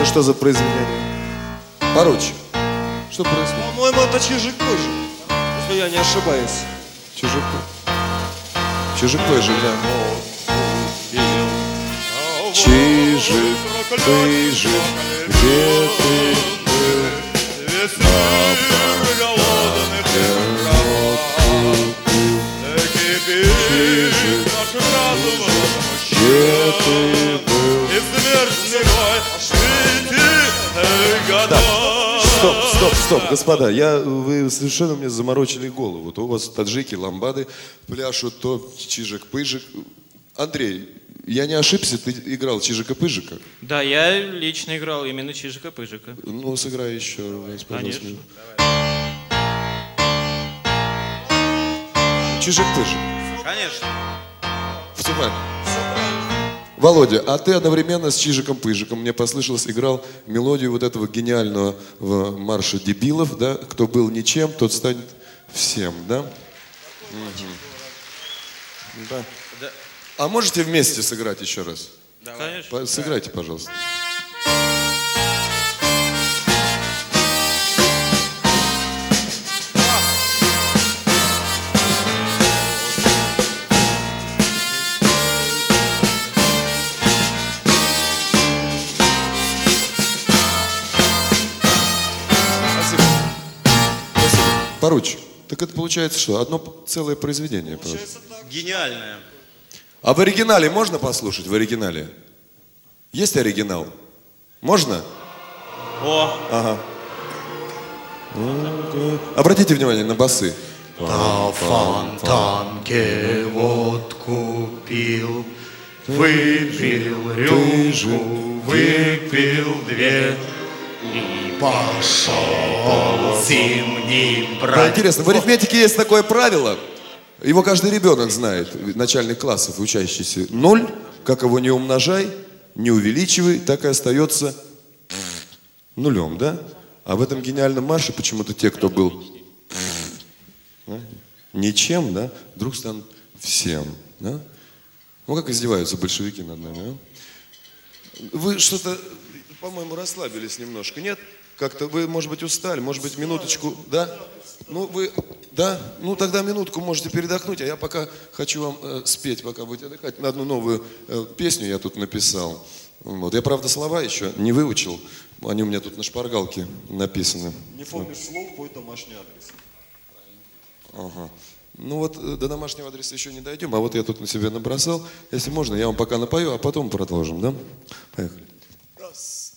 что за произведение? Поручик, что происходит? По-моему, это Чижик-Пыжик, если я не ошибаюсь. Чижик-Пыжик, да. Чижик-Пыжик, где ты был? Стоп, господа, вы совершенно мне заморочили голову. Вот у вас таджики, ламбады пляшут, то Чижик-Пыжик. Андрей, я не ошибся, ты играл Чижика-Пыжика? Да, я лично играл именно Чижика-Пыжика. Ну, сыграй еще раз, пожалуйста. Конечно. Чижик-Пыжик. Конечно. Все правильно. Володя, а ты одновременно с Чижиком-Пыжиком, мне послышалось, играл мелодию вот этого гениального марша дебилов, да? Кто был ничем, тот станет всем, да? Угу. Да. Да. А можете вместе сыграть еще раз? Конечно. Сыграйте, пожалуйста. Поручик, так это получается что? Одно целое произведение. Гениальное. А в оригинале можно послушать? В оригинале? Есть оригинал? Можно? О! Ага. Обратите внимание на басы. На фонтанке водку пил, выпил рюмку, выпил две и пошел зимним брать. Интересно, в арифметике есть такое правило, его каждый ребенок знает, начальных классов учащийся. 0, как его не умножай, не увеличивай, так и остается нулем, да? А в этом гениальном марше почему-то те, кто был ничем, да, вдруг станут всем, да? Ну, как издеваются большевики над нами, а? Вы что-то, по-моему, расслабились немножко, нет? Как-то вы, может быть, устали, может быть, минуточку, да? Ну, вы, да? Ну, тогда минутку можете передохнуть, а я пока хочу вам спеть, пока будете отдыхать. На одну новую песню я тут написал. Вот. Я, правда, слова еще не выучил, они у меня тут на шпаргалке написаны. Не помнишь слов, твой домашний адрес. Ага. Ну вот до домашнего адреса еще не дойдем, а вот я тут на себя набросал. Если можно, я вам пока напою, а потом продолжим, да? Поехали. Раз.